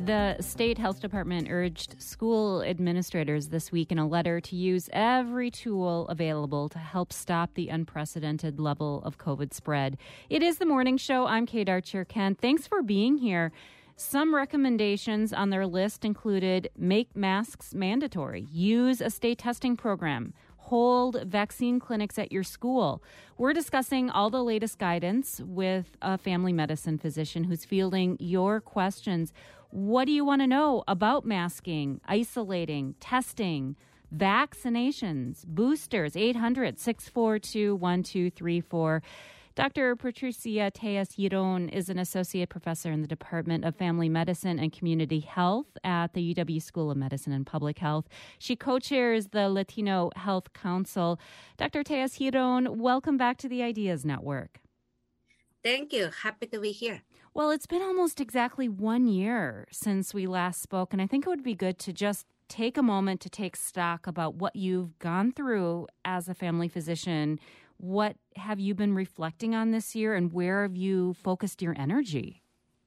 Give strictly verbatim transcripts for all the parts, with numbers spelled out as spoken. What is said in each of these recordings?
The state health department urged school administrators this week in a letter to use every tool available to help stop the unprecedented level of COVID spread. It is the morning show. I'm Kate Archer-Kent. Thanks for being here. Some recommendations on their list included make masks mandatory, use a state testing program, hold vaccine clinics at your school. We're discussing all the latest guidance with a family medicine physician who's fielding your questions. What do you want to know about masking, isolating, testing, vaccinations, boosters? eight hundred, six four two, one two three four. Doctor Patricia Tejas-Giron is an associate professor in the Department of Family Medicine and Community Health at the U W School of Medicine and Public Health. She co-chairs the Latino Health Council. Doctor Tejas-Giron, welcome back to the Ideas Network. Thank you. Happy to be here. Well, it's been almost exactly one year since we last spoke, and I think it would be good to just take a moment to take stock about what you've gone through as a family physician. What have you been reflecting on this year, and where have you focused your energy?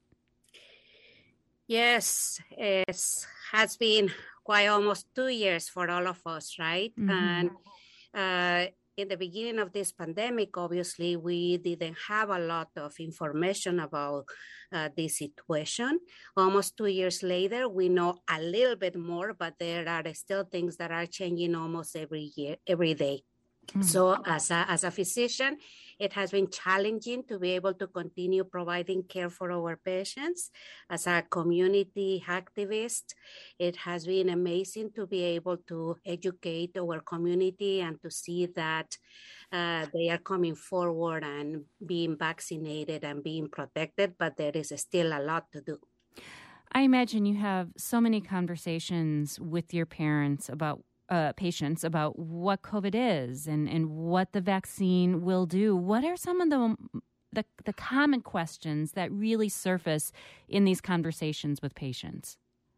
Yes, it has been quite almost two years for all of us, right? Mm-hmm. And uh, in the beginning of this pandemic, obviously, we didn't have a lot of information about uh, this situation. Almost two years later, we know a little bit more, but there are still things that are changing almost every year, every day. Mm-hmm. So as a, as a physician, it has been challenging to be able to continue providing care for our patients. As a community activist, it has been amazing to be able to educate our community and to see that uh, they are coming forward and being vaccinated and being protected, but there is still a lot to do. I imagine you have so many conversations with your parents about Uh, patients about what COVID is and, and what the vaccine will do. What are some of the, the the common questions that really surface in these conversations with patients?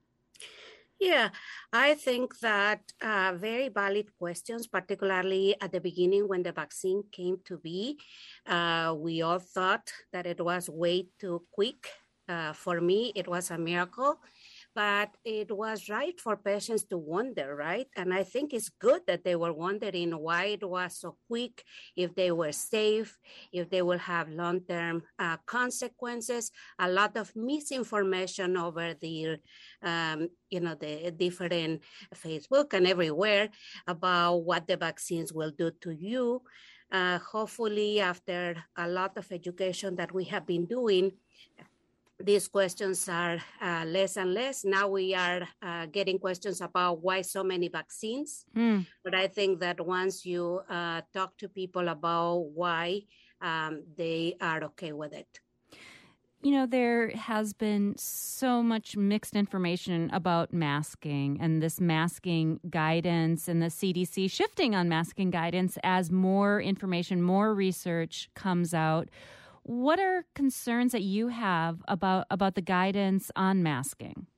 Yeah, I think that uh, very valid questions, particularly at the beginning when the vaccine came to be. Uh, we all thought that it was way too quick. Uh, for me, it was a miracle. But it was right for patients to wonder, right? And I think it's good that they were wondering why it was so quick, if they were safe, if they will have long-term uh, consequences. A lot of misinformation over the, um, you know, the different Facebook and everywhere about what the vaccines will do to you. Uh, hopefully, after a lot of education that we have been doing, these questions are uh, less and less. Now we are uh, getting questions about why so many vaccines. Mm. But I think that once you uh, talk to people about why, um, they are okay with it. You know, there has been so much mixed information about masking and this masking guidance and the C D C shifting on masking guidance as more information, more research comes out. What are concerns that you have about, about the guidance on masking?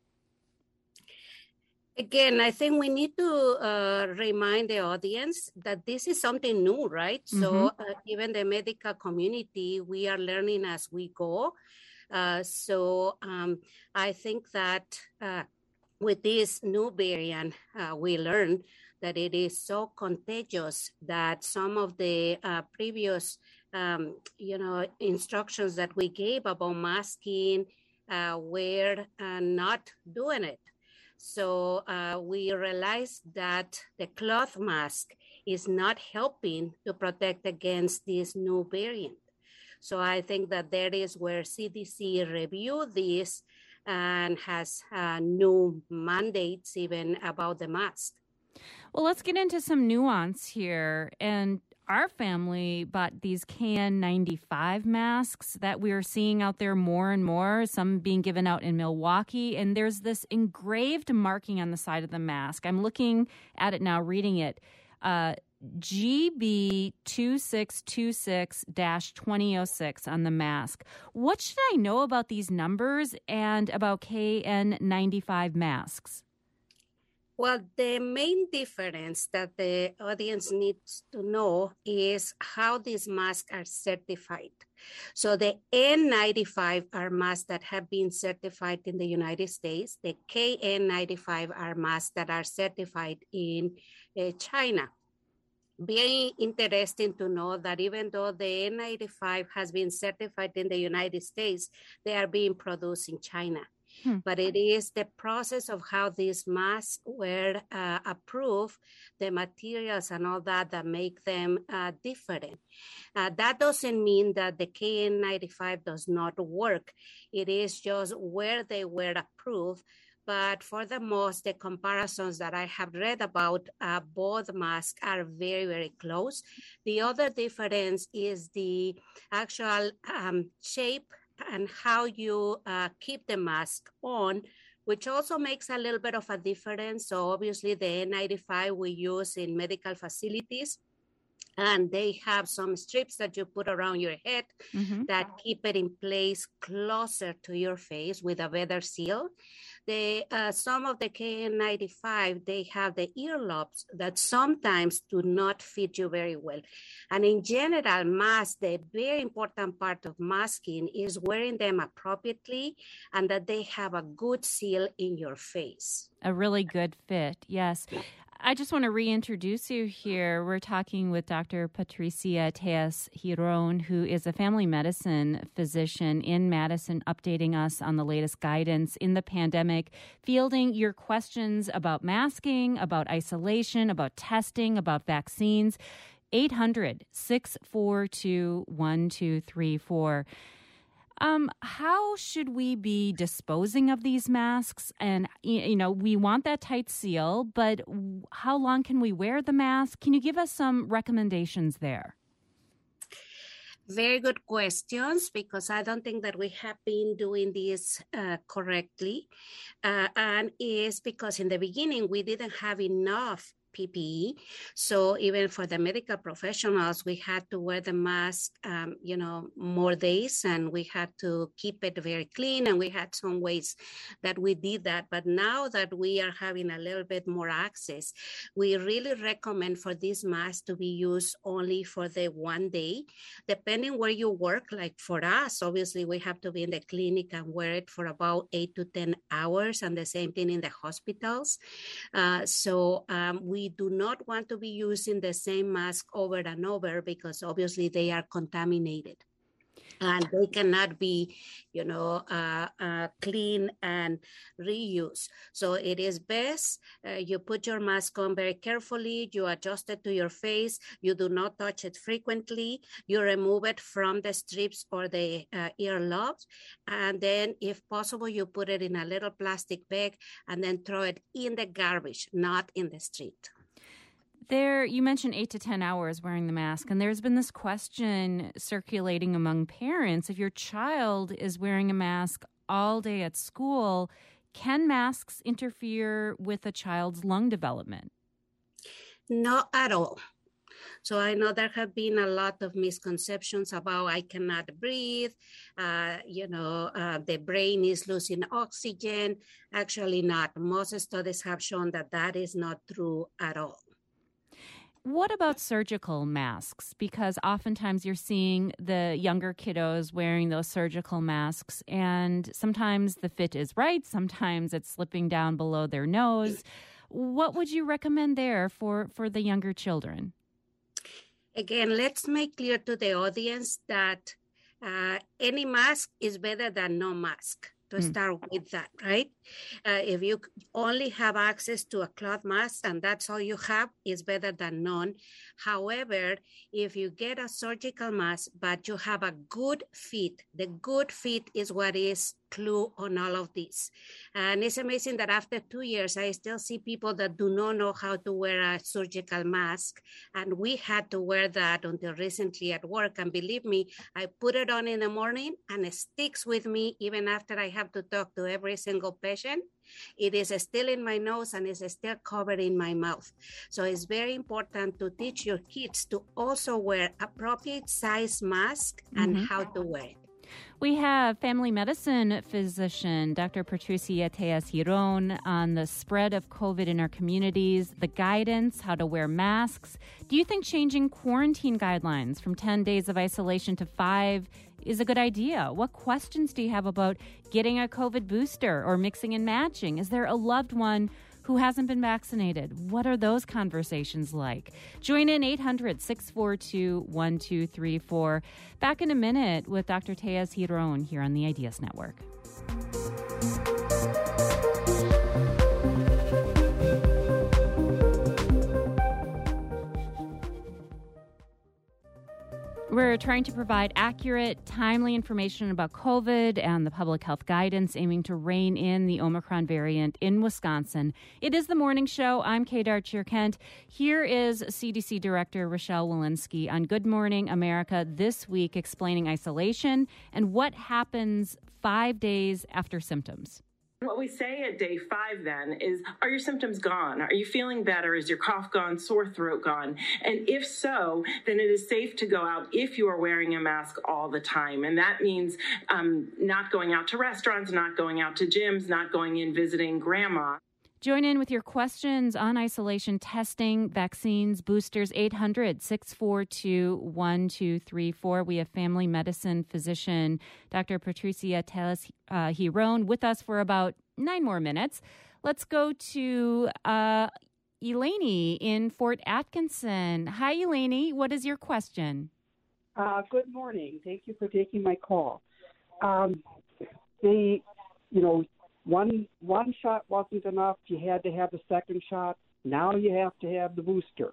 Again, I think we need to uh, remind the audience that this is something new, right? Mm-hmm. So uh, even the medical community, we are learning as we go. Uh, so um, I think that uh, with this new variant, uh, we learn that it is so contagious that some of the uh, previous, um, you know, instructions that we gave about masking uh, were uh, not doing it. So uh, we realized that the cloth mask is not helping to protect against this new variant. So I think that that is where C D C reviewed this and has uh, new mandates even about the mask. Well, let's get into some nuance here. And our family bought these K N ninety-five masks that we are seeing out there more and more, some being given out in Milwaukee. And there's this engraved marking on the side of the mask. I'm looking at it now, reading it. Uh, G B two six two six dash twenty oh six on the mask. What should I know about these numbers and about K N ninety-five masks? Well, the main difference that the audience needs to know is how these masks are certified. So the N ninety-five are masks that have been certified in the United States. The K N ninety-five are masks that are certified in uh, China. Very interesting to know that even though the N ninety-five has been certified in the United States, they are being produced in China. Hmm. But it is the process of how these masks were uh, approved, the materials and all that that make them uh, different. Uh, that doesn't mean that the K N ninety-five does not work. It is just where they were approved. But for the most, the comparisons that I have read about, uh, both masks are very, very close. The other difference is the actual um, shape and how you uh, keep the mask on, which also makes a little bit of a difference. So obviously the N ninety-five we use in medical facilities, and they have some strips that you put around your head mm-hmm. that keep it in place closer to your face with a better seal. The, uh, some of the K N ninety-five, they have the earlobes that sometimes do not fit you very well. And in general, masks, the very important part of masking is wearing them appropriately and that they have a good seal in your face. A really good fit, yes. I just want to reintroduce you here. We're talking with Doctor Patricia Tejas-Giron, who is a family medicine physician in Madison, updating us on the latest guidance in the pandemic, fielding your questions about masking, about isolation, about testing, about vaccines. eight hundred, six four two, one two three four. Um, how should we be disposing of these masks? And, you know, we want that tight seal, but how long can we wear the mask? Can you give us some recommendations there? Very good questions, because I don't think that we have been doing this uh, correctly. Uh, and it's because in the beginning, we didn't have enough P P E. So even for the medical professionals, we had to wear the mask, um, you know, more days, and we had to keep it very clean. And we had some ways that we did that. But now that we are having a little bit more access, we really recommend for this mask to be used only for the one day, depending where you work. Like for us, obviously, we have to be in the clinic and wear it for about eight to ten hours, and the same thing in the hospitals. Uh, so um, we We do not want to be using the same mask over and over, because obviously they are contaminated and they cannot be, you know, uh, uh, clean and reused. So it is best uh, you put your mask on very carefully, you adjust it to your face, you do not touch it frequently, you remove it from the strips or the uh, earlobes, and then if possible, you put it in a little plastic bag and then throw it in the garbage, not in the street. There, you mentioned eight to ten hours wearing the mask, and there's been this question circulating among parents. If your child is wearing a mask all day at school, can masks interfere with a child's lung development? Not at all. So I know there have been a lot of misconceptions about I cannot breathe, uh, you know, uh, the brain is losing oxygen. Actually not. Most studies have shown that that is not true at all. What about surgical masks? Because oftentimes you're seeing the younger kiddos wearing those surgical masks, and sometimes the fit is right, sometimes it's slipping down below their nose. What would you recommend there for, for the younger children? Again, let's make clear to the audience that uh, any mask is better than no mask. To mm. start with that, right? Uh, if you only have access to a cloth mask and that's all you have, is better than none. However, if you get a surgical mask, but you have a good fit, the good fit is what is clue on all of this. And it's amazing that after two years, I still see people that do not know how to wear a surgical mask. And we had to wear that until recently at work. And believe me, I put it on in the morning and it sticks with me even after I have to talk to every single patient. It is still in my nose and it's still covered in my mouth. So it's very important to teach your kids to also wear appropriate size mask and mm-hmm. how to wear it. We have family medicine physician Doctor Patricia Tejas-Giron on the spread of COVID in our communities, the guidance, how to wear masks. Do you think changing quarantine guidelines from ten days of isolation to five is a good idea? What questions do you have about getting a COVID booster or mixing and matching? Is there a loved one who hasn't been vaccinated? What are those conversations like? Join in eight hundred, six four two, one two three four. Back in a minute with Doctor Tejas Giron here on the Ideas Network. We're trying to provide accurate, timely information about COVID and the public health guidance aiming to rein in the Omicron variant in Wisconsin. It is the morning show. I'm Kate Archer-Kent. Here is C D C Director Rochelle Walensky on Good Morning America this week, explaining isolation and what happens five days after symptoms. What we say at day five then is, are your symptoms gone? Are you feeling better? Is your cough gone? Sore throat gone? And if so, then it is safe to go out if you are wearing a mask all the time. And that means um, not going out to restaurants, not going out to gyms, not going in visiting grandma. Join in with your questions on isolation, testing, vaccines, boosters, eight hundred, six four two, one two three four. We have family medicine physician Doctor Patricia Tejas uh, Giron with us for about nine more minutes. Let's go to uh, Eleni in Fort Atkinson. Hi, Eleni. What is your question? Uh, good morning. Thank you for taking my call. Um, the, you know, One one shot wasn't enough. You had to have a second shot. Now you have to have the booster.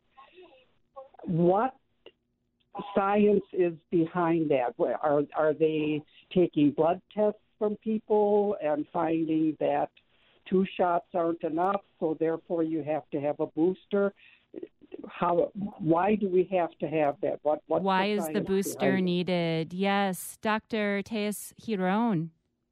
What science is behind that? Are are they taking blood tests from people and finding that two shots aren't enough, so therefore you have to have a booster? How? Why do we have to have that? What? Why is the booster needed? Yes, Doctor Tejas Giron.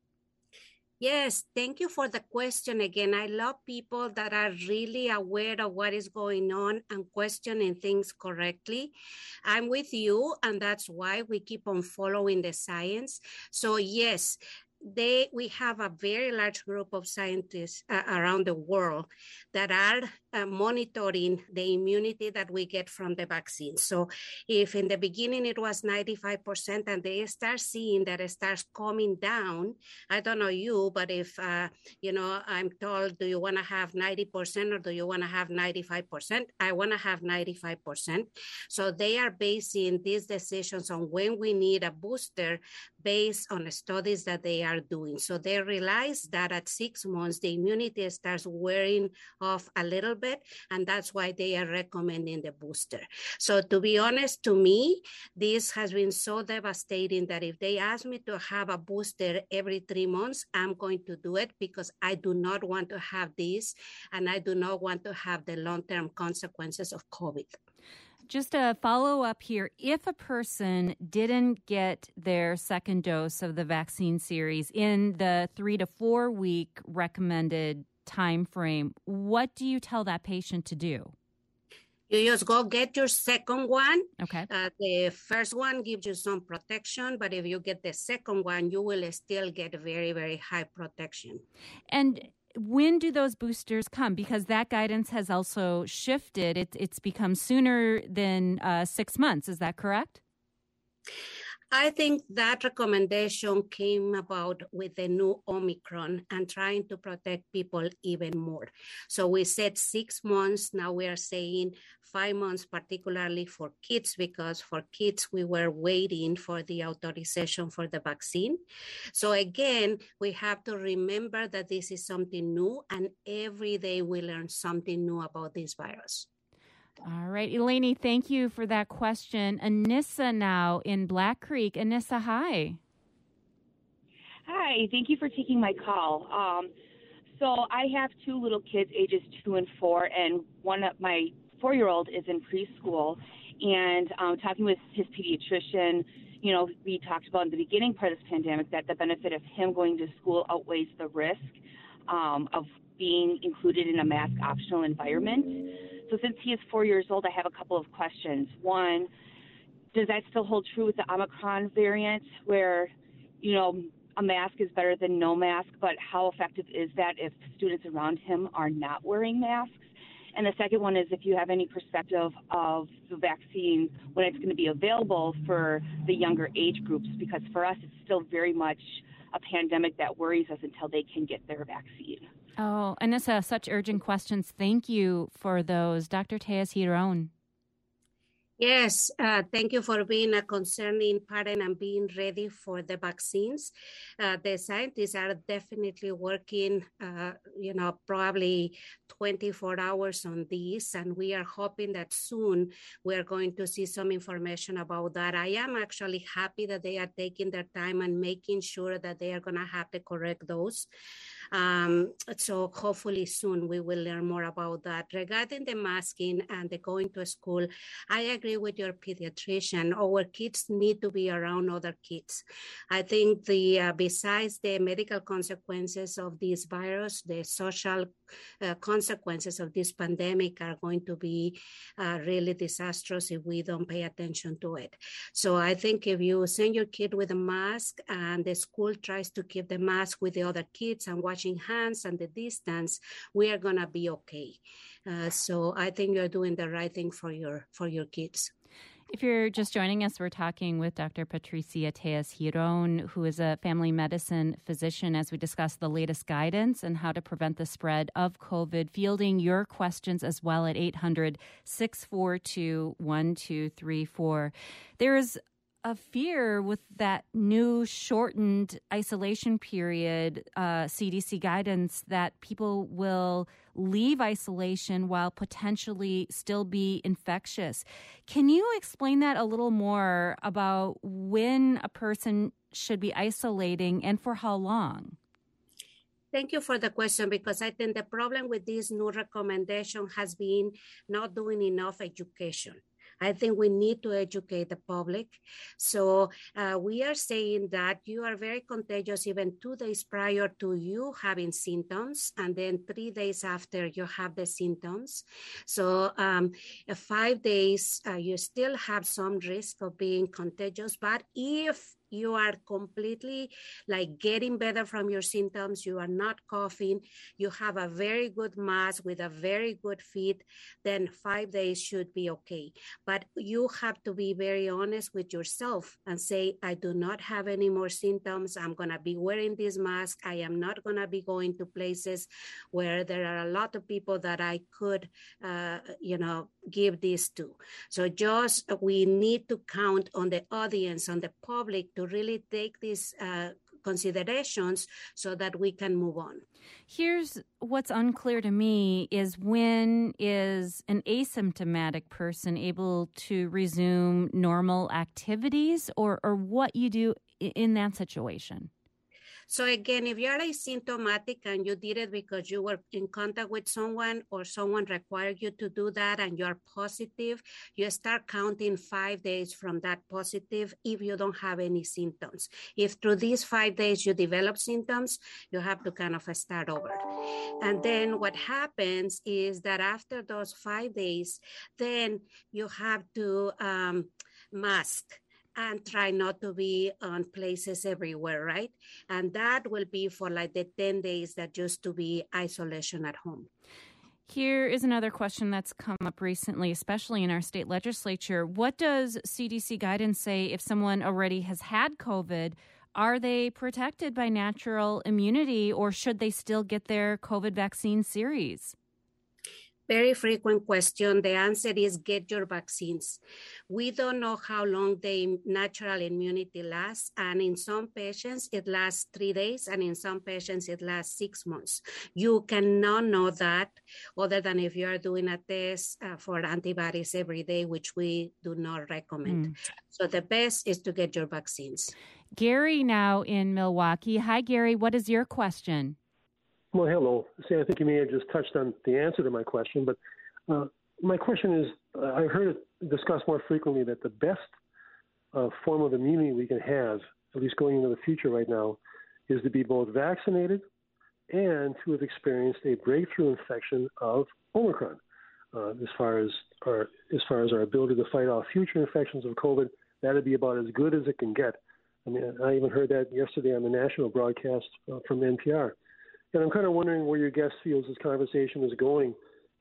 Yes, thank you for the question again. I love people that are really aware of what is going on and questioning things correctly. I'm with you, and that's why we keep on following the science. So yes, they we have a very large group of scientists uh, around the world that are uh, monitoring the immunity that we get from the vaccine. So if in the beginning it was ninety-five percent and they start seeing that it starts coming down, I don't know you, but if, uh, you know, I'm told, do you want to have ninety percent or do you want to have ninety-five percent? I want to have ninety-five percent. So they are basing these decisions on when we need a booster based on the studies that they are doing. So they realize that at six months, the immunity starts wearing off a little bit, and that's why they are recommending the booster. So to be honest, to me, this has been so devastating that if they ask me to have a booster every three months, I'm going to do it because I do not want to have this, and I do not want to have the long-term consequences of COVID. Just a follow-up here. If a person didn't get their second dose of the vaccine series in the three to four week recommended time frame, what do you tell that patient to do? You just go get your second one. Okay. Uh, the first one gives you some protection, but if you get the second one, you will still get very, very high protection. And when do those boosters come? Because that guidance has also shifted. It, it's become sooner than uh, six months. Is that correct? I think that recommendation came about with the new Omicron and trying to protect people even more. So we said six months. Now we are saying five months, particularly for kids, because for kids, we were waiting for the authorization for the vaccine. So again, we have to remember that this is something new, and every day we learn something new about this virus. All right, Eleni, thank you for that question. Anissa now in Black Creek. Anissa, hi. Hi, thank you for taking my call. Um, so I have two little kids, ages two and four, and one of my four-year-old is in preschool. And um, talking with his pediatrician, you know, we talked about in the beginning part of this pandemic that the benefit of him going to school outweighs the risk um, of being included in a mask optional environment. So since he is four years old, I have a couple of questions. One, does that still hold true with the Omicron variant where, you know, a mask is better than no mask, but how effective is that if students around him are not wearing masks? And the second one is if you have any perspective of the vaccine, when it's going to be available for the younger age groups, because for us, it's still very much a pandemic that worries us until they can get their vaccine. Oh, Anissa, such urgent questions. Thank you for those. Doctor Tellez-Giron. Yes, uh, thank you for being a concerning parent and being ready for the vaccines. Uh, the scientists are definitely working, uh, you know, probably twenty-four hours on this, and we are hoping that soon we are going to see some information about that. I am actually happy that they are taking their time and making sure that they are going to have the correct dose. Um, so hopefully soon we will learn more about that. Regarding the masking and the going to school, I agree with your pediatrician. Our kids need to be around other kids. I think the uh, besides the medical consequences of this virus, the social uh, consequences of this pandemic are going to be uh, really disastrous if we don't pay attention to it. So I think if you send your kid with a mask and the school tries to keep the mask with the other kids and washing hands and the distance, we are going to be okay. Uh, so I think you're doing the right thing for your for your kids. If you're just joining us, we're talking with Doctor Patricia Tellez-Giron, who is a family medicine physician, as we discuss the latest guidance and how to prevent the spread of COVID. Fielding your questions as well at eight hundred, six four two, one two three four. There is a fear with that new shortened isolation period, uh, C D C guidance, that people will leave isolation while potentially still be infectious. Can you explain that a little more about when a person should be isolating and for how long? Thank you for the question, because I think the problem with this new recommendation has been not doing enough education. I think we need to educate the public. So uh, we are saying that you are very contagious even two days prior to you having symptoms, and then three days after you have the symptoms. So um, five days, uh, you still have some risk of being contagious, but if you are completely like getting better from your symptoms, you are not coughing, you have a very good mask with a very good fit, then five days should be okay. But you have to be very honest with yourself and say, I do not have any more symptoms. I'm going to be wearing this mask. I am not going to be going to places where there are a lot of people that I could, uh, you know, give this to. So just we need to count on the audience, on the public, to really take these uh, considerations so that we can move on. Here's what's unclear to me is when is an asymptomatic person able to resume normal activities, or, or what you do in that situation? So again, if you're asymptomatic and you did it because you were in contact with someone or someone required you to do that and you're positive, you start counting five days from that positive if you don't have any symptoms. If through these five days you develop symptoms, you have to kind of start over. And then what happens is that after those five days, then you have to um, mask and try not to be on places everywhere, right? And that will be for like the ten days that used to be isolation at home. Here is another question that's come up recently, especially in our state legislature. What does C D C guidance say if someone already has had COVID? Are they protected by natural immunity, or should they still get their COVID vaccine series? Very frequent question. The answer is get your vaccines. We don't know how long the natural immunity lasts. And in some patients, it lasts three days. And in some patients, it lasts six months. You cannot know that other than if you are doing a test uh, for antibodies every day, which we do not recommend. Mm. So the best is to get your vaccines. Gary now in Milwaukee. Hi, Gary. What is your question? Well, hello. See, I think you may have just touched on the answer to my question, but uh, my question is, uh, I've heard it discussed more frequently that the best uh, form of immunity we can have, at least going into the future right now, is to be both vaccinated and to have experienced a breakthrough infection of Omicron. Uh, as far as our as far as our ability to fight off future infections of COVID, that would be about as good as it can get. I mean, I even heard that yesterday on the national broadcast uh, from N P R. And I'm kind of wondering where your guest feels this conversation is going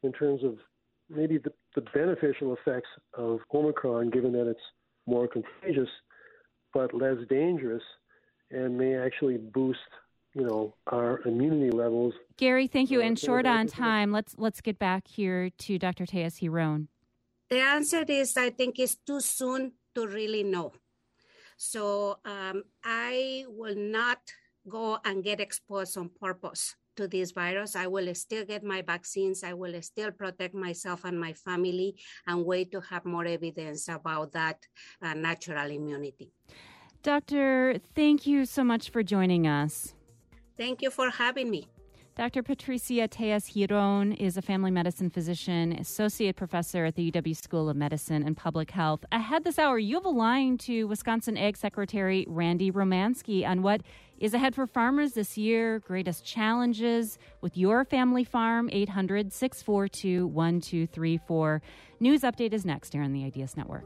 in terms of maybe the, the beneficial effects of Omicron, given that it's more contagious but less dangerous and may actually boost, you know, our immunity levels. Gary, thank you. Uh, and short on time, let's let's get back here to Doctor Tejas Giron. The answer is, I think it's too soon to really know. So um, I will not go and get exposed on purpose to this virus. I will still get my vaccines. I will still protect myself and my family and wait to have more evidence about that uh, natural immunity. Doctor, thank you so much for joining us. Thank you for having me. Doctor Patricia Tejas Giron is a family medicine physician, associate professor at the U W School of Medicine and Public Health. Ahead this hour, you have a line to Wisconsin Ag Secretary Randy Romanski on what is ahead for farmers this year, greatest challenges with your family farm, eight hundred, six four two, one two three four. News update is next here on the Ideas Network.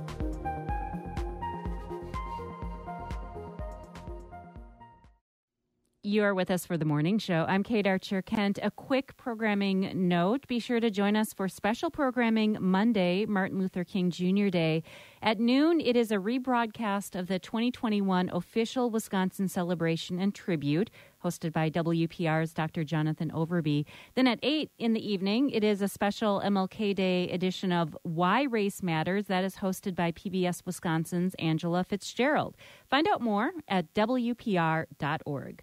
You are with us for the morning show. I'm Kate Archer-Kent. A quick programming note. Be sure to join us for special programming Monday, Martin Luther King Junior Day. At noon, it is a rebroadcast of the twenty twenty-one official Wisconsin celebration and tribute, hosted by W P R's Doctor Jonathan Overby. Then at eight in the evening, it is a special M L K Day edition of Why Race Matters. That is hosted by P B S Wisconsin's Angela Fitzgerald. Find out more at W P R dot org.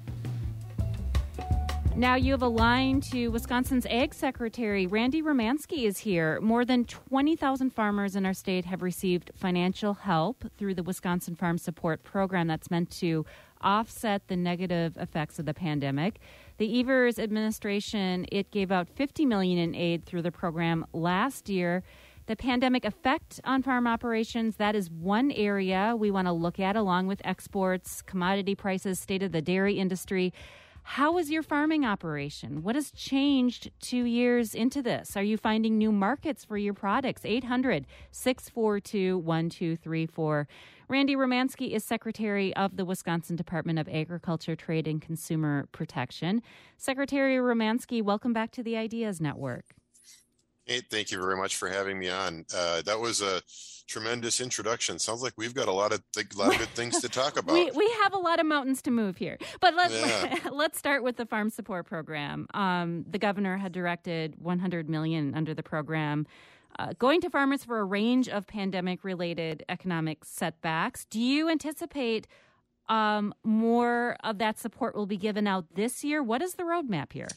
Now you have a line to Wisconsin's Ag Secretary. Randy Romanski is here. More than twenty thousand farmers in our state have received financial help through the Wisconsin Farm Support Program that's meant to offset the negative effects of the pandemic. The Evers administration, it gave out fifty million dollars in aid through the program last year. The pandemic effect on farm operations, that is one area we want to look at, along with exports, commodity prices, state of the dairy industry. How is your farming operation? What has changed two years into this? Are you finding new markets for your products? eight hundred, six four two, one two three four. Randy Romanski is Secretary of the Wisconsin Department of Agriculture, Trade, and Consumer Protection. Secretary Romanski, welcome back to the Ideas Network. Hey, thank you very much for having me on. Uh, that was a tremendous introduction. Sounds like we've got a lot of th- lot of good things to talk about. we we have a lot of mountains to move here, but let's yeah. let's start with the Farm Support Program. Um, the governor had directed one hundred million dollars under the program, uh, going to farmers for a range of pandemic-related economic setbacks. Do you anticipate um, more of that support will be given out this year? What is the roadmap here?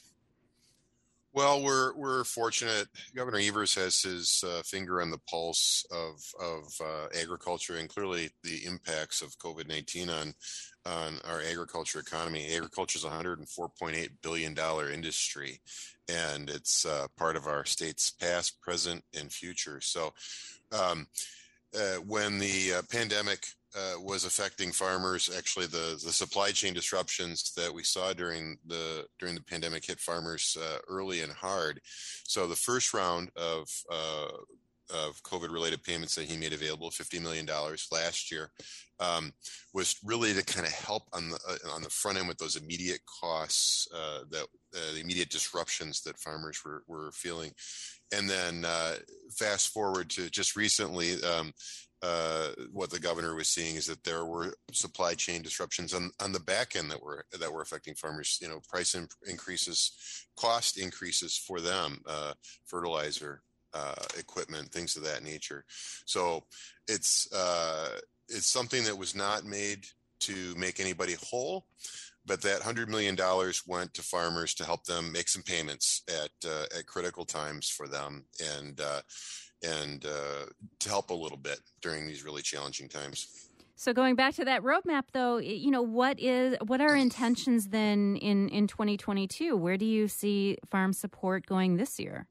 Well, we're we're fortunate. Governor Evers has his uh, finger on the pulse of of uh, agriculture, and clearly the impacts of COVID nineteen on on our agriculture economy. Agriculture is a one hundred four point eight billion dollars industry, and it's uh, part of our state's past, present, and future. So, um, uh, when the uh, pandemic Uh, was affecting farmers, actually the, the supply chain disruptions that we saw during the during the pandemic hit farmers uh, early and hard. So the first round of uh, of COVID-related payments that he made available, fifty million dollars last year, um, was really to kind of help on the uh, on the front end with those immediate costs, uh, that uh, the immediate disruptions that farmers were, were feeling. And then uh, fast forward to just recently, um, Uh, what the governor was seeing is that there were supply chain disruptions on, on the back end that were that were affecting farmers. You know, price in, increases, cost increases for them, uh, fertilizer, uh, equipment, things of that nature. So it's uh, it's something that was not made to make anybody whole, but that one hundred million dollars went to farmers to help them make some payments at uh, at critical times for them, and uh, and uh, to help a little bit during these really challenging times. So going back to that roadmap, though, you know, what is what are intentions then in, in twenty twenty-two? Where do you see farm support going this year?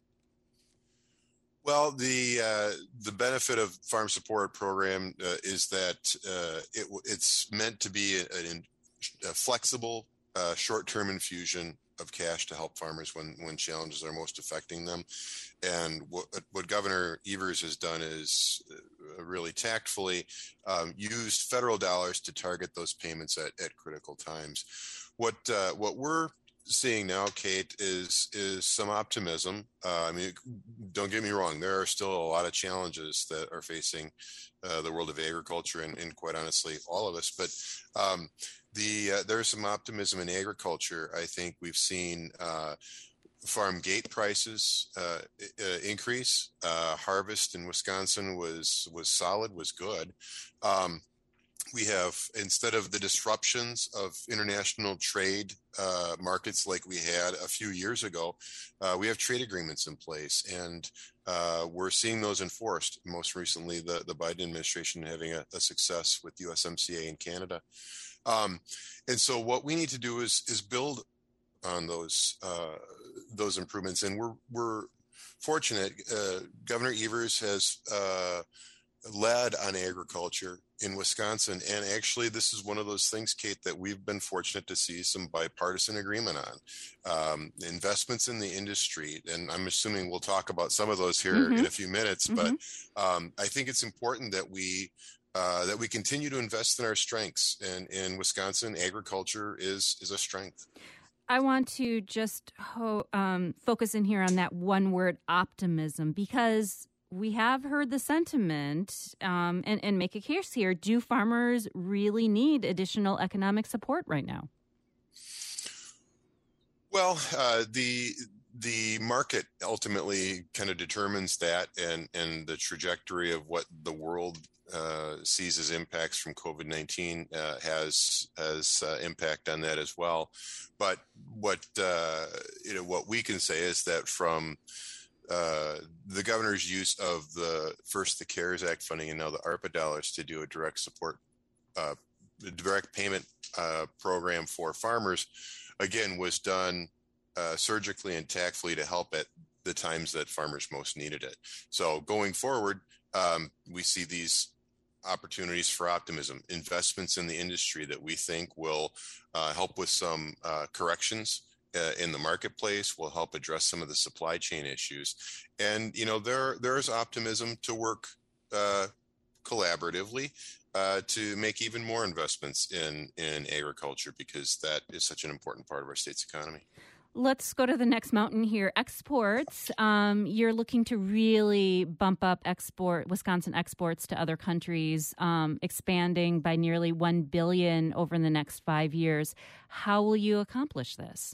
Well, the uh, the benefit of Farm Support Program uh, is that uh, it, it's meant to be a, a flexible, uh, short-term infusion of cash to help farmers when, when challenges are most affecting them. And what, what Governor Evers has done is uh, really tactfully um, used federal dollars to target those payments at, at critical times. What uh, what we're seeing now, Kate, is is some optimism. Uh, I mean, don't get me wrong, there are still a lot of challenges that are facing uh, the world of agriculture, and, and quite honestly, all of us. But um, the uh, there's some optimism in agriculture. I think we've seen uh, farm gate prices uh, uh, increase. Uh, harvest in Wisconsin was was solid, was good. Um, we have, instead of the disruptions of international trade uh, markets like we had a few years ago, uh, we have trade agreements in place, and uh, we're seeing those enforced. Most recently, the, the Biden administration having a, a success with U S M C A in Canada. Um, and so what we need to do is is build on those uh, those improvements, and we're we're fortunate. Uh, Governor Evers has uh, led on agriculture in Wisconsin, and actually this is one of those things, Kate, that we've been fortunate to see some bipartisan agreement on. Um, investments in the industry, and I'm assuming we'll talk about some of those here mm-hmm. in a few minutes, mm-hmm. but um, I think it's important that we uh, that we continue to invest in our strengths, and in Wisconsin, agriculture is is a strength. I want to just ho- um, focus in here on that one word, optimism, because we have heard the sentiment um, and, and make a case here. Do farmers really need additional economic support right now? Well, uh, the the market ultimately kind of determines that, and, and the trajectory of what the world uh, sees as impacts from COVID nineteen uh, has has uh, impact on that as well. But what uh, you know what we can say is that from Uh, the governor's use of the first the CARES Act funding and now the ARPA dollars to do a direct support, uh, direct payment uh, program for farmers, again, was done uh, surgically and tactfully to help at the times that farmers most needed it. So going forward, um, we see these opportunities for optimism, investments in the industry that we think will uh, help with some uh, corrections Uh, in the marketplace, will help address some of the supply chain issues. And, you know, there there's optimism to work uh, collaboratively uh, to make even more investments in, in agriculture, because that is such an important part of our state's economy. Let's go to the next mountain here. Exports. Um, you're looking to really bump up export Wisconsin exports to other countries, um, expanding by nearly one billion dollars over the next five years. How will you accomplish this?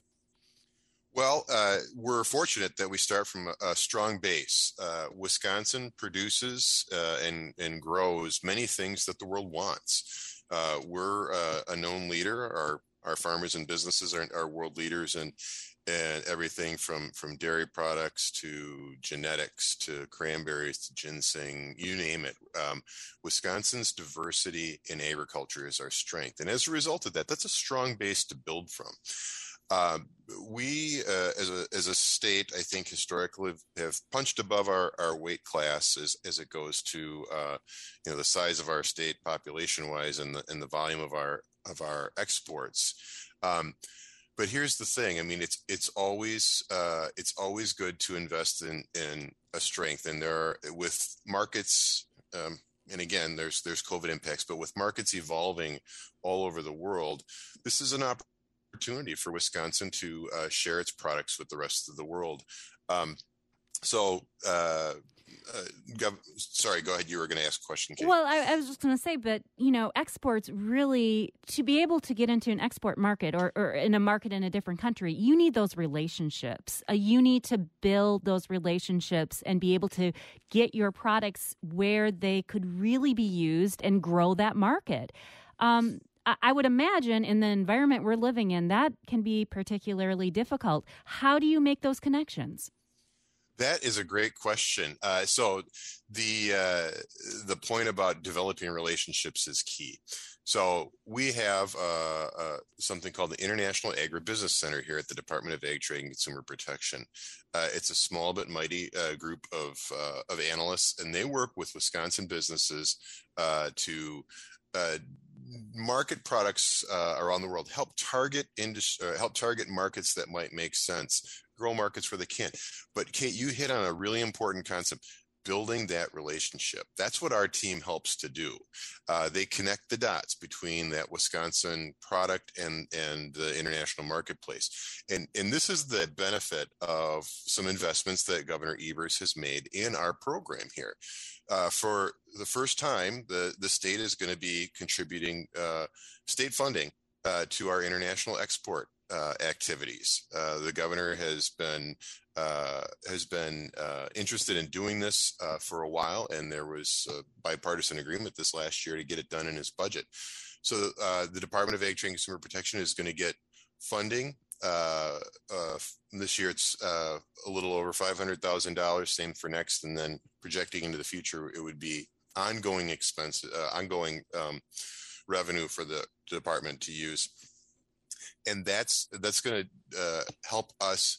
Well, uh, we're fortunate that we start from a, a strong base. Uh, Wisconsin produces uh, and, and grows many things that the world wants. Uh, we're uh, a known leader. Our our farmers and businesses are, are world leaders in, in everything from, from dairy products to genetics to cranberries to ginseng, you name it. Um, Wisconsin's diversity in agriculture is our strength. And as a result of that, that's a strong base to build from. Uh, we, uh, as a as a state, I think historically have punched above our, our weight class as, as it goes to uh, you know the size of our state population wise and the and the volume of our of our exports. Um, but here's the thing: I mean, it's it's always uh, it's always good to invest in in a strength, and there are, with markets. Um, and again, there's there's COVID impacts, but with markets evolving all over the world, this is an opportunity. opportunity for Wisconsin to uh, share its products with the rest of the world. Um, so, uh, uh, Gov- sorry, go ahead. You were going to ask a question, Kate. Well, I, I was just going to say, but, you know, exports really, to be able to get into an export market or, or in a market in a different country, you need those relationships. Uh, you need to build those relationships and be able to get your products where they could really be used and grow that market. Um I would imagine in the environment we're living in, that can be particularly difficult. How do you make those connections? That is a great question. Uh, so the uh, the point about developing relationships is key. So we have uh, uh, something called the International Agribusiness Center here at the Department of Ag, Trade, and Consumer Protection. Uh, it's a small but mighty uh, group of uh, of analysts, and they work with Wisconsin businesses uh, to uh, market products uh, around the world, help target industry, uh, help target markets that might make sense, grow markets where they can. But Kate, you hit on a really important concept. building that relationship. That's what our team helps to do. Uh, they connect the dots between that Wisconsin product and, and the international marketplace. And, and this is the benefit of some investments that Governor Evers has made in our program here. Uh, for the first time, the, the state is going to be contributing uh, state funding uh, to our international export uh, activities. Uh, the governor has been uh, has been uh, interested in doing this uh, for a while, and there was a bipartisan agreement this last year to get it done in his budget. So uh, the Department of Ag, Trade, and Consumer Protection is going to get funding. Uh, uh, this year it's uh, a little over five hundred thousand dollars, same for next, and then projecting into the future, it would be ongoing expense, uh, ongoing um, revenue for the department to use. And that's, that's going to uh, help us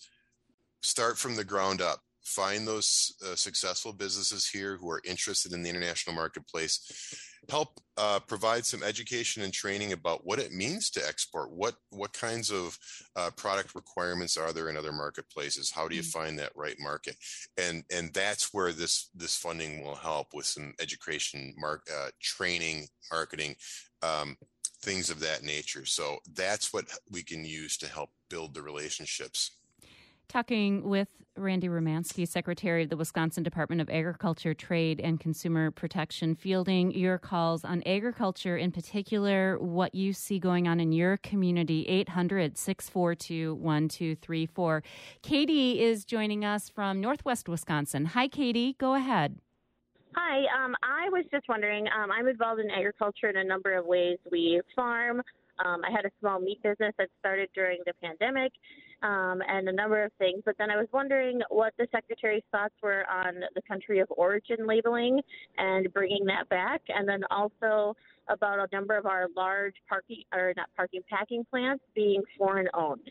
start from the ground up, find those uh, successful businesses here who are interested in the international marketplace, help uh, provide some education and training about what it means to export. What what kinds of uh, product requirements are there in other marketplaces? How do you find that right market? And and that's where this this funding will help with some education, mark, uh, training, marketing, um, things of that nature. So that's what we can use to help build the relationships. Talking with Randy Romanski, Secretary of the Wisconsin Department of Agriculture, Trade, and Consumer Protection, fielding your calls on agriculture, in particular, what you see going on in your community, eight hundred, six four two, one two three four. Katie is joining us from Northwest Wisconsin. Hi, Katie. Go ahead. Hi. Um, I was just wondering, um, I'm involved in agriculture in a number of ways. We farm. Um, I had a small meat business that started during the pandemic. Um, and a number of things. But then I was wondering what the Secretary's thoughts were on the country of origin labeling and bringing that back, and then also about a number of our large parking, or not parking, packing plants being foreign owned.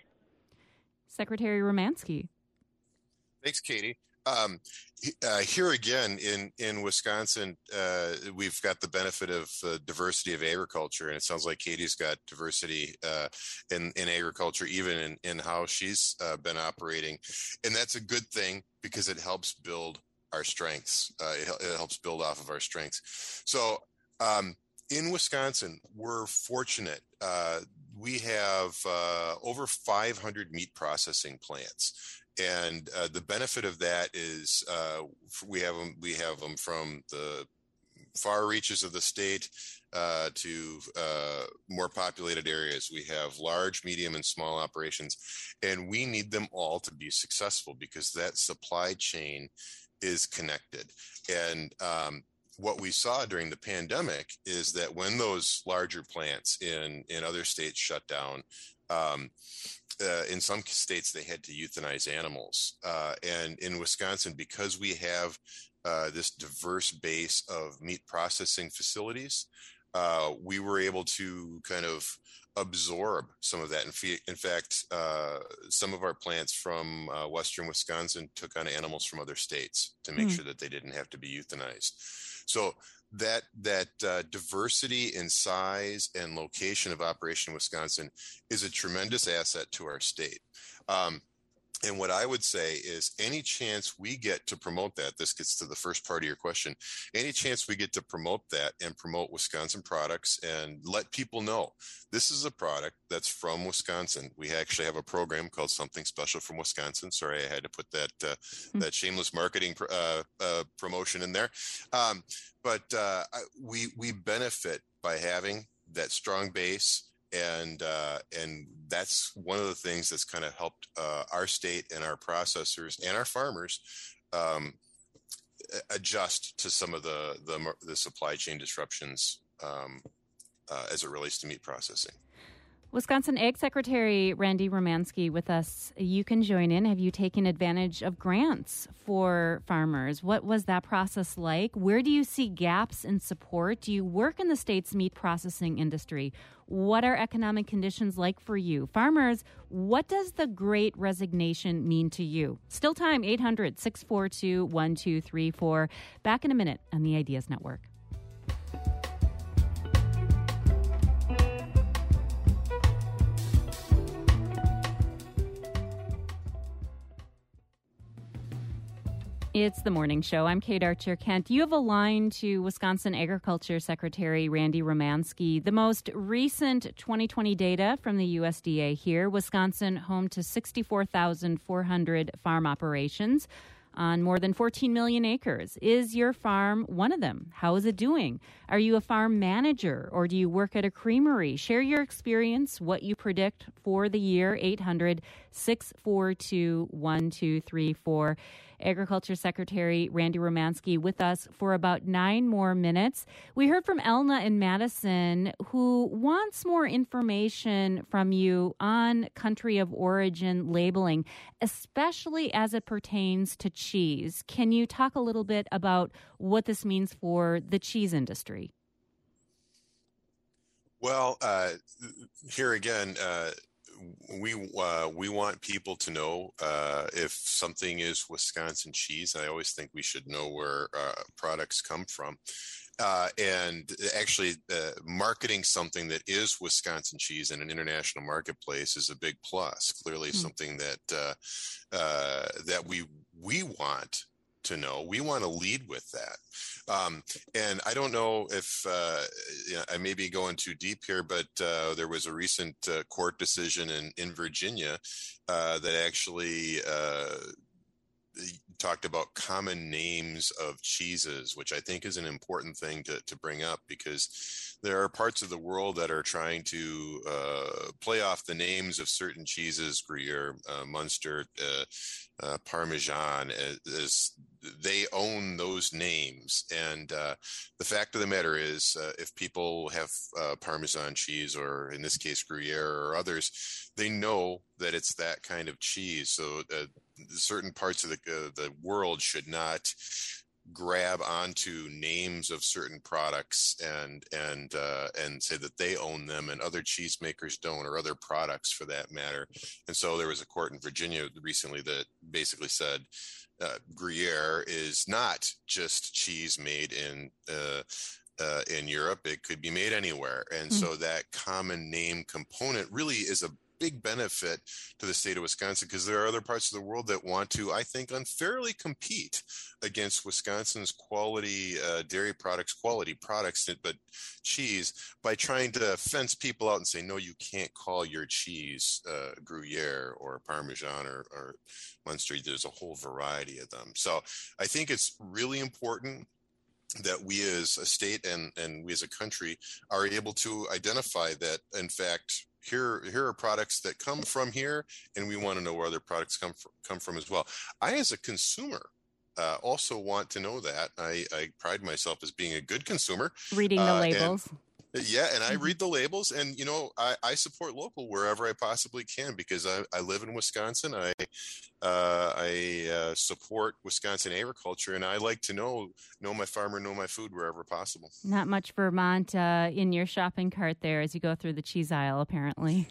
Secretary Romanski. Thanks, Katie. Um, uh, here again in, in Wisconsin, uh, we've got the benefit of uh, diversity of agriculture, and it sounds like Katie's got diversity uh, in, in agriculture, even in, in how she's uh, been operating. And that's a good thing because it helps build our strengths. Uh, it, it helps build off of our strengths. So um, in Wisconsin, we're fortunate. Uh, we have uh, over five hundred meat processing plants. And uh, the benefit of that is uh, we have them, we have them from the far reaches of the state uh, to uh, more populated areas. We have large, medium, and small operations, and we need them all to be successful because that supply chain is connected. And um, what we saw during the pandemic is that when those larger plants in, in other states shut down, um, Uh, in some states, they had to euthanize animals. Uh, and in Wisconsin, because we have uh, this diverse base of meat processing facilities, uh, we were able to kind of absorb some of that. In, f- in fact, uh, some of our plants from uh, Western Wisconsin took on animals from other states to make mm. sure that they didn't have to be euthanized. So that that uh, diversity in size and location of Operation Wisconsin is a tremendous asset to our state. Um, and what I would say is any chance we get to promote that, this gets to the first part of your question, any chance we get to promote that and promote Wisconsin products and let people know this is a product that's from Wisconsin. We actually have a program called Something Special from Wisconsin. Sorry, I had to put that uh, mm-hmm. that shameless marketing uh, uh, promotion in there. Um, but uh, we we benefit by having that strong base. And uh, and that's one of the things that's kind of helped uh, our state and our processors and our farmers um, adjust to some of the the, the supply chain disruptions um, uh, as it relates to meat processing. Wisconsin Ag Secretary Randy Romanski with us. You can join in. Have you taken advantage of grants for farmers? What was that process like? Where do you see gaps in support? Do you work in the state's meat processing industry? What are economic conditions like for you? Farmers, what does the Great Resignation mean to you? Still time, eight hundred, six four two, one two three four. Back in a minute on the Ideas Network. It's the morning show. I'm Kate Archer-Kent. You have a line to Wisconsin Agriculture Secretary Randy Romanski. The most recent twenty twenty data from the U S D A here, Wisconsin home to sixty-four thousand four hundred farm operations on more than fourteen million acres. Is your farm one of them? How is it doing? Are you a farm manager or do you work at a creamery? Share your experience, what you predict for the year, eight hundred, six four two, one two three four. Agriculture Secretary Randy Romanski with us for about nine more minutes. We heard from Elna in Madison, who wants more information from you on country of origin labeling, especially as it pertains to cheese. Can you talk a little bit about what this means for the cheese industry? Well, uh, here again, uh, we uh, we want people to know uh, if something is Wisconsin cheese. I always think we should know where uh, products come from. Uh, and actually, uh, marketing something that is Wisconsin cheese in an international marketplace is a big plus. Clearly, mm-hmm. something that uh, uh, that we we want to know. We want to lead with that. Um, and I don't know if uh, you know, I may be going too deep here, but uh, there was a recent uh, court decision in, in Virginia uh, that actually uh, talked about common names of cheeses, which I think is an important thing to, to bring up, because there are parts of the world that are trying to uh, play off the names of certain cheeses, Gruyere, uh, Munster, uh, uh, Parmesan, as, as they own those names. And uh, the fact of the matter is, uh, if people have uh, Parmesan cheese, or in this case, Gruyere or others, they know that it's that kind of cheese. So uh, certain parts of the, uh, the world should not grab onto names of certain products and and uh, and say that they own them and other cheesemakers don't, or other products for that matter. And so there was a court in Virginia recently that basically said uh, Gruyere is not just cheese made in uh, uh, in Europe. It could be made anywhere. And mm-hmm. so that common name component really is a big benefit to the state of Wisconsin, because there are other parts of the world that want to, I think, unfairly compete against Wisconsin's quality uh, dairy products, quality products, but cheese, by trying to fence people out and say, no, you can't call your cheese uh, Gruyere or Parmesan or, or Munster. There's a whole variety of them. So I think it's really important that we as a state and, and we as a country are able to identify that, in fact, Here, here are products that come from here, and we want to know where other products come from, come from as well. I, as a consumer, uh, also want to know that. I, I pride myself as being a good consumer. Reading the uh, labels. And, yeah, and I read the labels, and, you know, I, I support local wherever I possibly can, because I, I live in Wisconsin. I uh, I uh, support Wisconsin agriculture, and I like to know know my farmer, know my food wherever possible. Not much Vermont uh, in your shopping cart there as you go through the cheese aisle, apparently.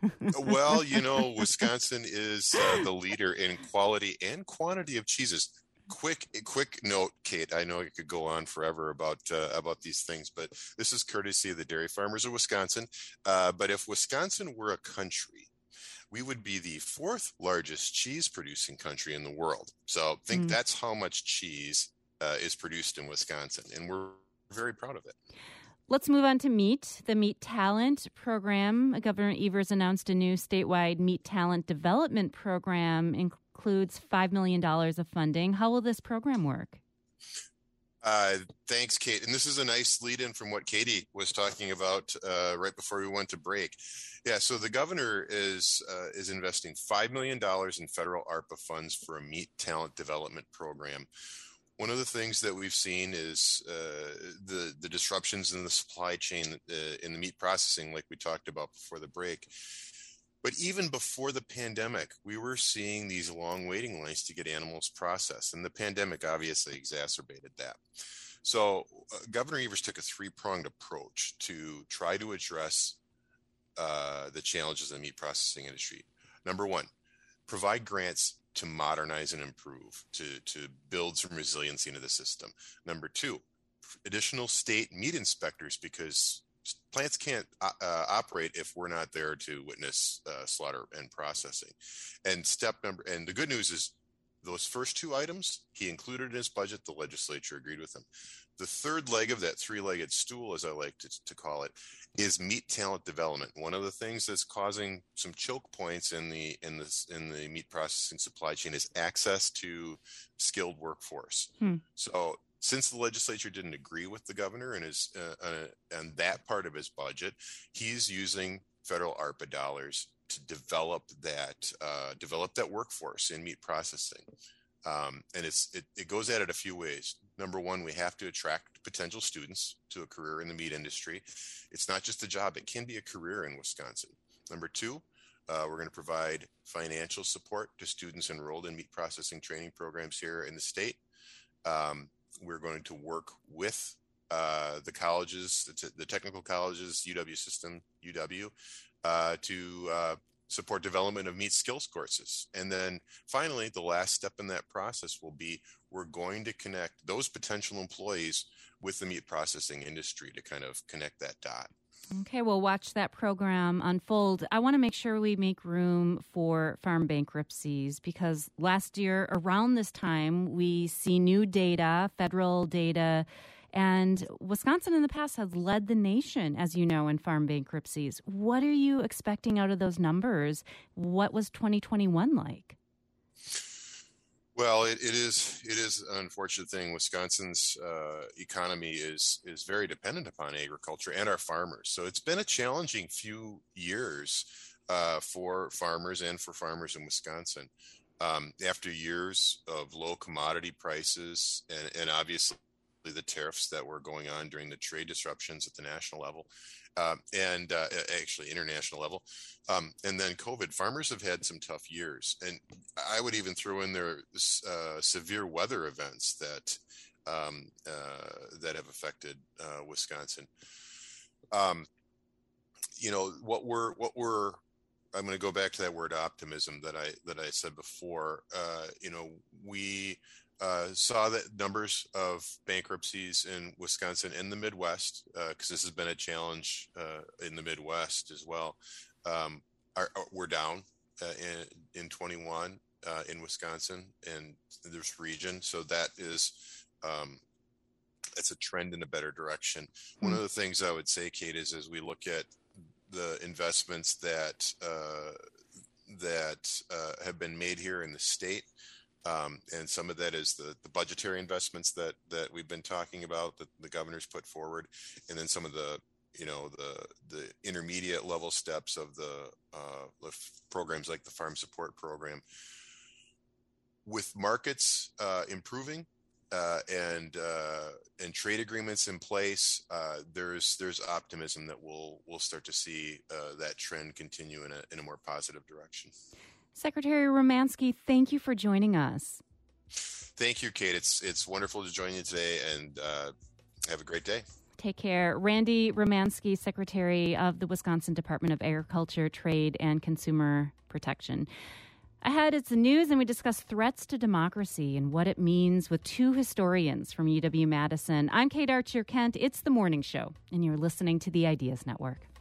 Well, you know, Wisconsin is uh, the leader in quality and quantity of cheeses. Quick, quick note, Kate. I know I could go on forever about uh, about these things, but this is courtesy of the dairy farmers of Wisconsin. Uh, but if Wisconsin were a country, we would be the fourth largest cheese producing country in the world. So think mm. that's how much cheese uh, is produced in Wisconsin, and we're very proud of it. Let's move on to meat. The Meat Talent Program. Governor Evers announced a new statewide meat talent development program, includes five million dollars of funding. How will this program work? Uh, thanks, Kate. And this is a nice lead in from what Katie was talking about uh, right before we went to break. Yeah, so the governor is uh, is investing five million dollars in federal ARPA funds for a meat talent development program. One of the things that we've seen is uh, the, the disruptions in the supply chain uh, in the meat processing, like we talked about before the break. But even before the pandemic, we were seeing these long waiting lists to get animals processed, and the pandemic obviously exacerbated that. So uh, Governor Evers took a three-pronged approach to try to address uh, the challenges of the meat processing industry. Number one, provide grants to modernize and improve, to, to build some resiliency into the system. Number two, additional state meat inspectors, because plants can't uh, operate if we're not there to witness uh, slaughter and processing. And step number, and the good news is those first two items, he included in his budget. The legislature agreed with him. The third leg of that three-legged stool, as I like to, to call it, is meat talent development. One of the things that's causing some choke points in the in the in the meat processing supply chain is access to skilled workforce. Hmm. So, since the legislature didn't agree with the governor and his uh, uh, and that part of his budget, he's using federal ARPA dollars to develop that uh, develop that workforce in meat processing. Um, and it's it, it goes at it a few ways. Number one, we have to attract potential students to a career in the meat industry. It's not just a job, it can be a career in Wisconsin. Number two, uh, we're going to provide financial support to students enrolled in meat processing training programs here in the state. Um, we're going to work with uh, the colleges, the, t- the technical colleges, U W system, U W, uh, to uh, support development of meat skills courses. And then finally, the last step in that process will be we're going to connect those potential employees with the meat processing industry to kind of connect that dot. Okay, we'll watch that program unfold. I want to make sure we make room for farm bankruptcies because last year around this time, we see new data, federal data, and Wisconsin in the past has led the nation, as you know, in farm bankruptcies. What are you expecting out of those numbers? What was twenty twenty-one like? Well, it, it is it is an unfortunate thing. Wisconsin's uh, economy is is very dependent upon agriculture and our farmers. So it's been a challenging few years uh, for farmers and for farmers in Wisconsin. Um, after years of low commodity prices and, and obviously the tariffs that were going on during the trade disruptions at the national level um, and uh, actually international level. Um, and then COVID, farmers have had some tough years. And I would even throw in there uh, severe weather events that um, uh, that have affected uh, Wisconsin. Um, you know, what we're, what we're, I'm going to go back to that word optimism that I, that I said before. Uh, you know, we, Uh, saw that numbers of bankruptcies in Wisconsin and the Midwest, because uh, this has been a challenge uh, in the Midwest as well, um, are, are we're down uh, in in twenty-one uh, in Wisconsin and this region. So that is um, it's a trend in a better direction. Mm-hmm. One of the things I would say, Kate, is as we look at the investments that uh, that uh, have been made here in the state. Um, and some of that is the, the budgetary investments that, that we've been talking about that the governor's put forward, and then some of the, you know, the the intermediate level steps of the, uh, the programs like the Farm Support Program. With markets uh, improving uh, and uh, and trade agreements in place, uh, there's there's optimism that we'll we'll start to see uh, that trend continue in a in a more positive direction. Secretary Romanski, thank you for joining us. Thank you, Kate. It's it's wonderful to join you today, and uh, have a great day. Take care. Randy Romanski, Secretary of the Wisconsin Department of Agriculture, Trade, and Consumer Protection. Ahead, it's the news, and we discuss threats to democracy and what it means with two historians from U W-Madison. I'm Kate Archer-Kent. It's The Morning Show, and you're listening to the Ideas Network.